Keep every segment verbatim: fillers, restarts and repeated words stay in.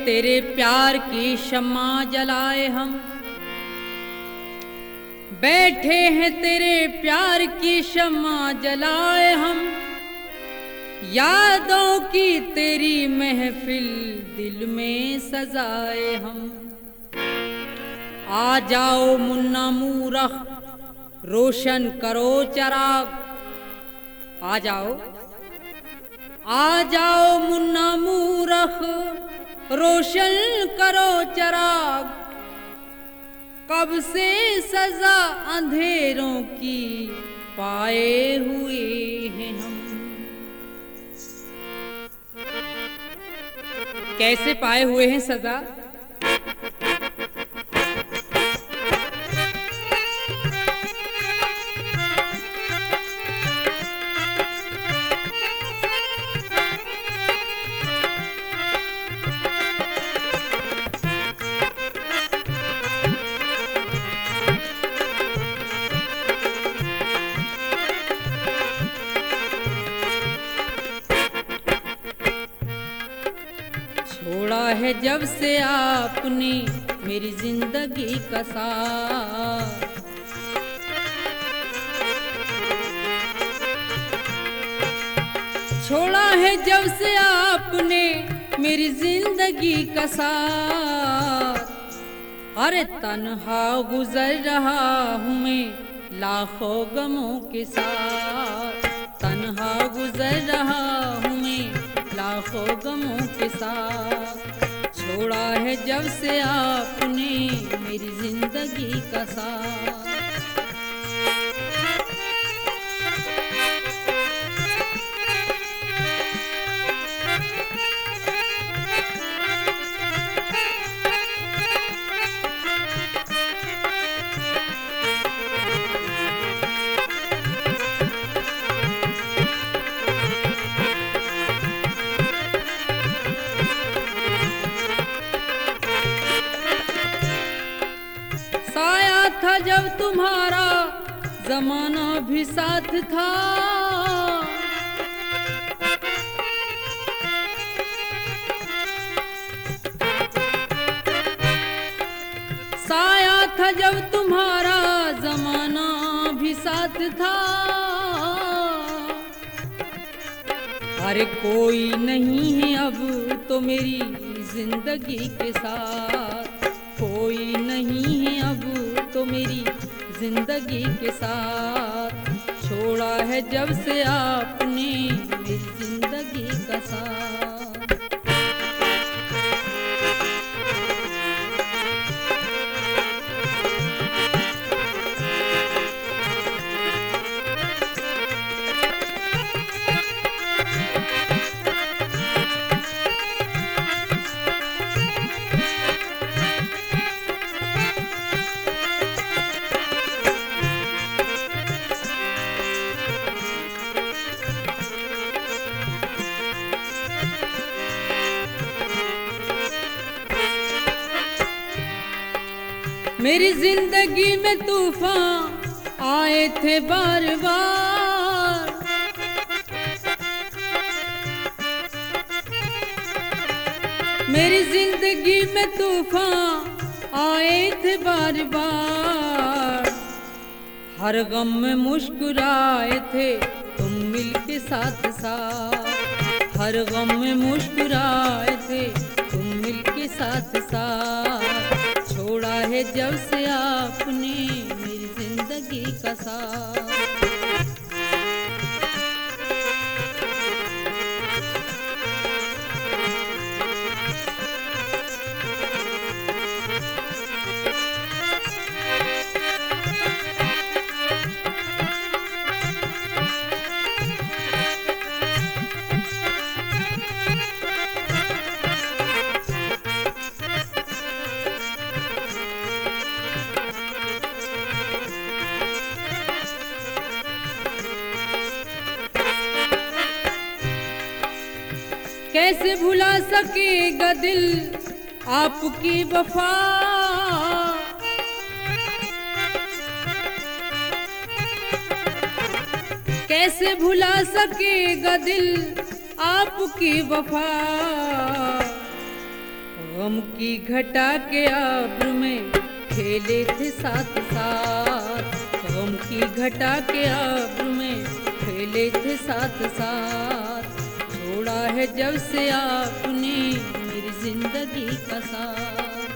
तेरे प्यार की शम्मा जलाए हम, बैठे हैं तेरे प्यार की शम्मा जलाए हम, यादों की तेरी महफिल दिल में सजाए हम। आ जाओ मुन्ना मूरख रोशन करो चराग, आ जाओ आ जाओ मुन्ना मूरख रोशन करो चराग, कब से सजा अंधेरों की पाए हुए हैं हम। कैसे पाए हुए हैं सजा? छोड़ा है जब से आपने मेरी जिंदगी का साथ, छोड़ा है जब से आपने मेरी जिंदगी का साथ। अरे तन्हा गुजर रहा हूँ मैं लाखों गमों के साथ, तन्हा गुजर रहा हूँ मैं लाखों गमों के साथ। छोड़ा है जब से आपने मेरी जिंदगी का साथ। था जब तुम्हारा जमाना भी साथ था, साया था जब तुम्हारा जमाना भी साथ था। अरे कोई नहीं है अब तो मेरी जिंदगी के साथ, कोई नहीं है अब तो मेरी जिंदगी के साथ। छोड़ा है जब से आपने मेरी जिंदगी का साथ। मेरी जिंदगी में तूफान आए थे बार बार, मेरी जिंदगी में तूफान आए थे बार बार। हर गम में मुस्कुराए थे तुम मिलके साथ साथ, हर गम में मुस्कुराए थे तुम मिलके साथ साथ। छोड़ा है जब से आपने मेरी जिंदगी का साथ। कैसे भुला सकेगा दिल आपकी वफा, कैसे भुला सकेगा दिल आपकी वफा। गम की घटा के आब्र में खेले थे साथ साथ, गम की घटा के आब्र में खेले थे साथ साथ। छोड़ा है जब से आपने मेरी जिंदगी का साथ।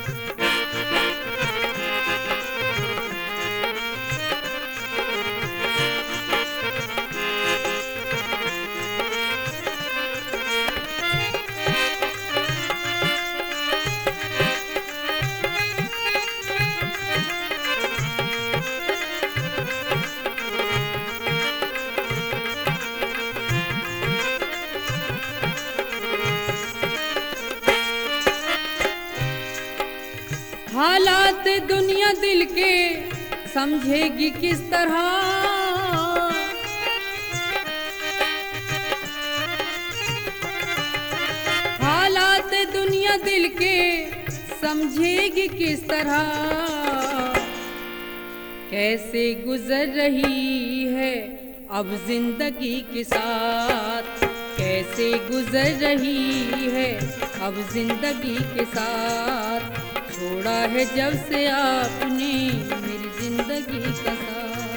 हालात दुनिया दिल के समझेगी किस तरह, हालात दुनिया दिल के समझेगी किस तरह। कैसे गुजर रही है अब जिंदगी के साथ, कैसे गुजर रही है अब जिंदगी के साथ। छोड़ा है जब से आपने मेरी जिंदगी का साथ।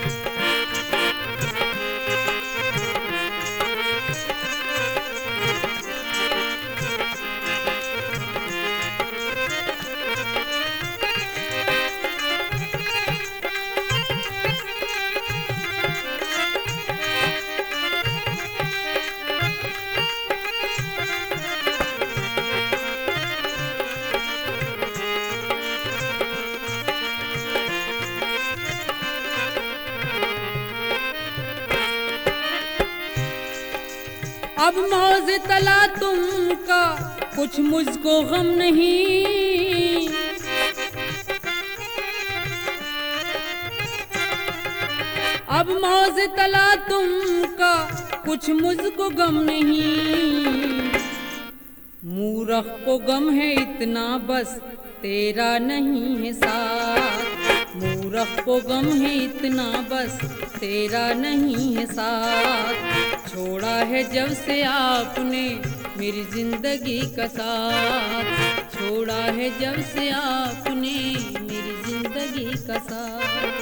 अब मौज तला तुमका कुछ मुझको गम नहीं, अब मौज तला तुमका कुछ मुझको गम नहीं। मूर्ख को गम है इतना बस तेरा नहीं है साथ, मूर्ख को गम है इतना बस तेरा नहीं है साथ। छोड़ा है जब से आपने मेरी जिंदगी का साथ, छोड़ा है जब से आपने मेरी जिंदगी का साथ।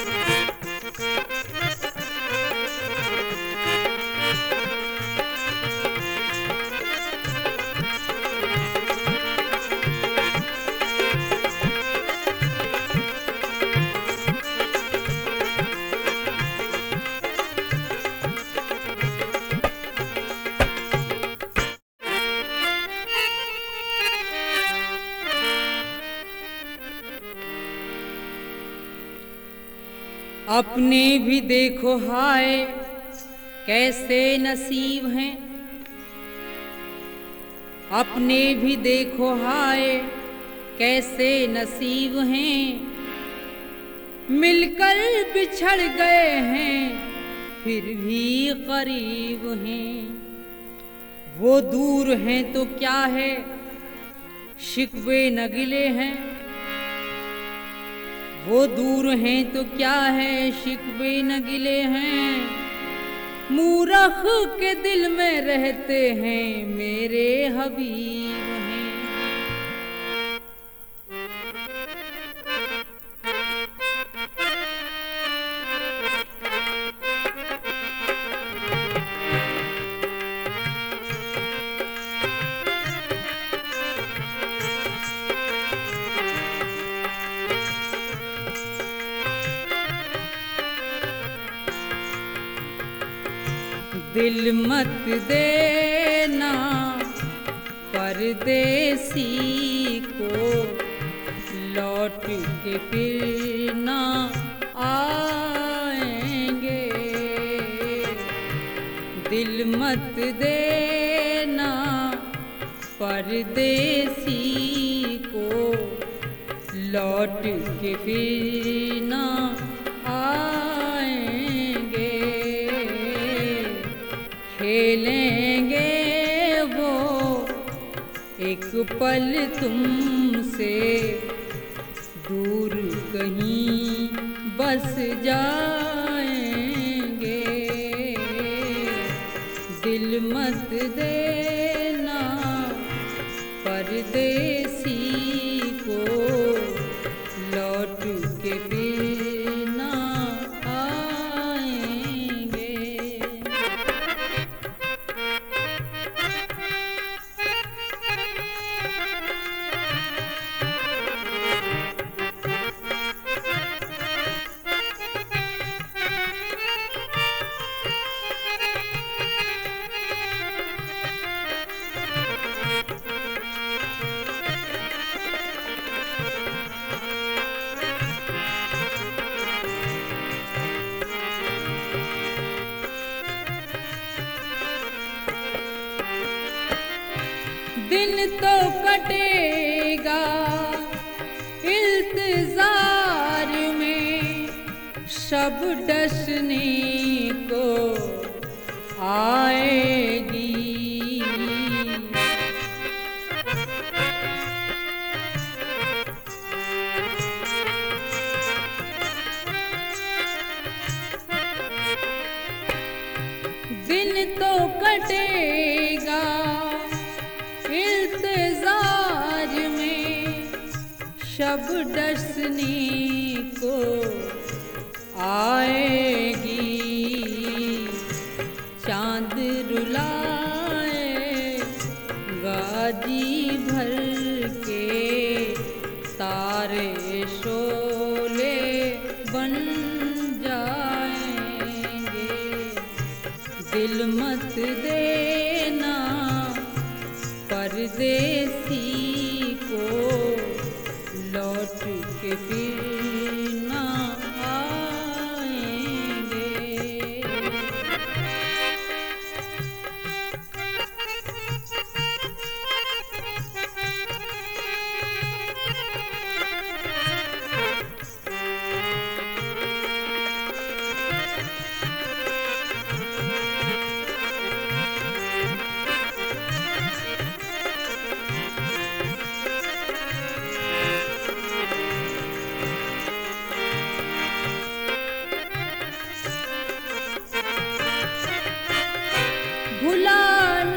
अपने भी देखो हाय कैसे नसीब हैं, अपने भी देखो हाय कैसे नसीब हैं। मिलकर बिछड़ गए हैं फिर भी करीब हैं। वो दूर हैं तो क्या है शिकवे न गिले हैं, वो दूर हैं तो क्या है शिकवे न गिले हैं। मूर्ख के दिल में रहते हैं मेरे हबीब हैं। दिल मत देना परदेसी को, लौट के फिर ना आएंगे। दिल मत देना परदेसी को, लौट के फिर ना आएंगे। खेलेंगे वो एक पल तुमसे दूर कहीं बस जाएंगे। दिल मत देना परदेसी दिन तो कटेगा इंतजार में, शब डसने को आएगी। दिन तो कटेगा इंतजार में, शब डसने को आएगी। चांद रुलाएगा जी भर के, तारे शोले बन जाएंगे। दिल मत देना परदेसी को, लौट के फिर ना आएंगे। भुला न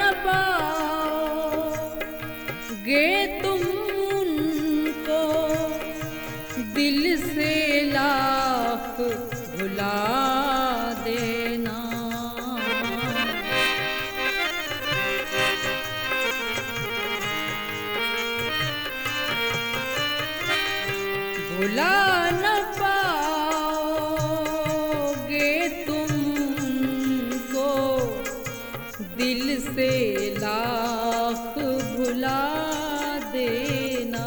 पाओगे तुम उनको, दिल से लाख भुला देना। भुला न पाओगे तुम उनको, दिल से लाख भुला देना।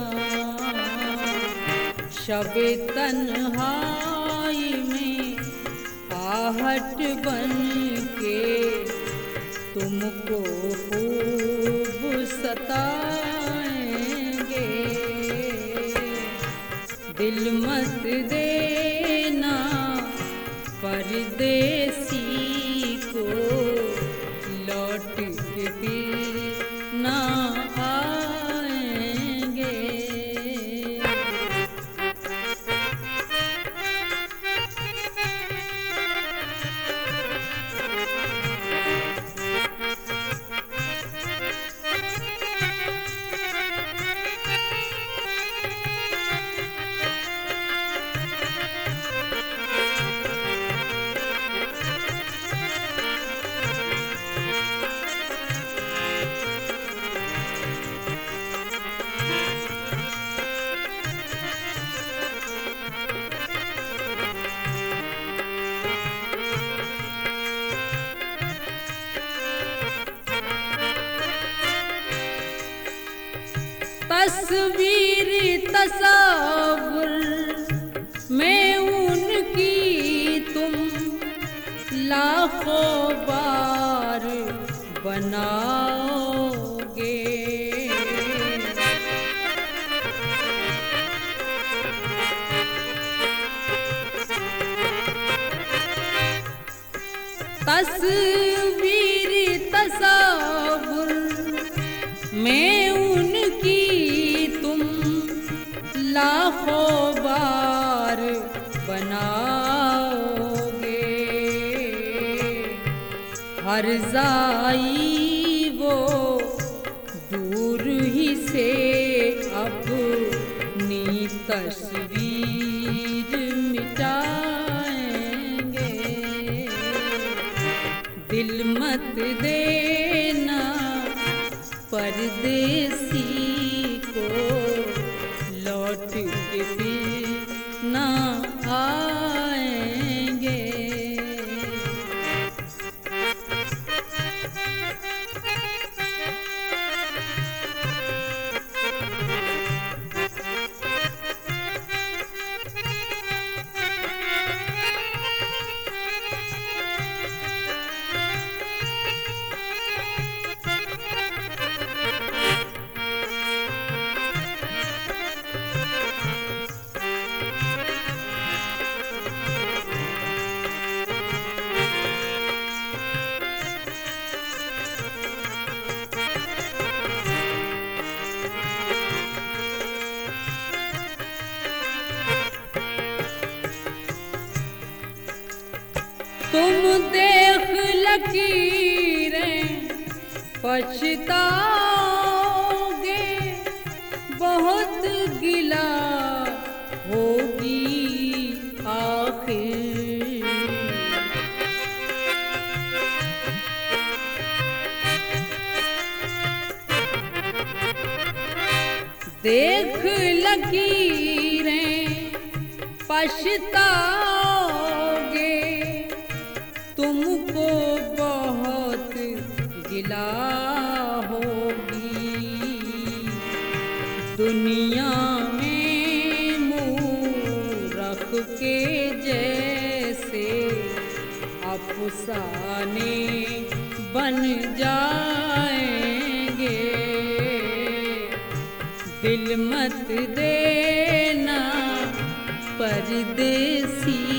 शबे तन्हाई में आहट बन के, तुमको खूब सताएंगे। दिल मत देना परदेसी को, लौट के फिर ना आएंगे। तस्वीर तस्वुर में उनकी तुम लाखों बार बनाओगे। तस्वीर तस्वुर में उनकी तुम लाखों बार बनाओगे। हर जाई वो दूर ही से अपनी तस्वीर मिटाएंगे। दिल मत देना परदेसी को, लौट के फिर ना आएंगे। तुम देख लकीरें पछताओगे, बहुत गिला होगी आखिर। देख लकीरें पछताओगे, तुमको बहुत गिला होगी। दुनिया में मूरख के जैसे अफसाने बन जाएंगे। दिल मत देना परदेसी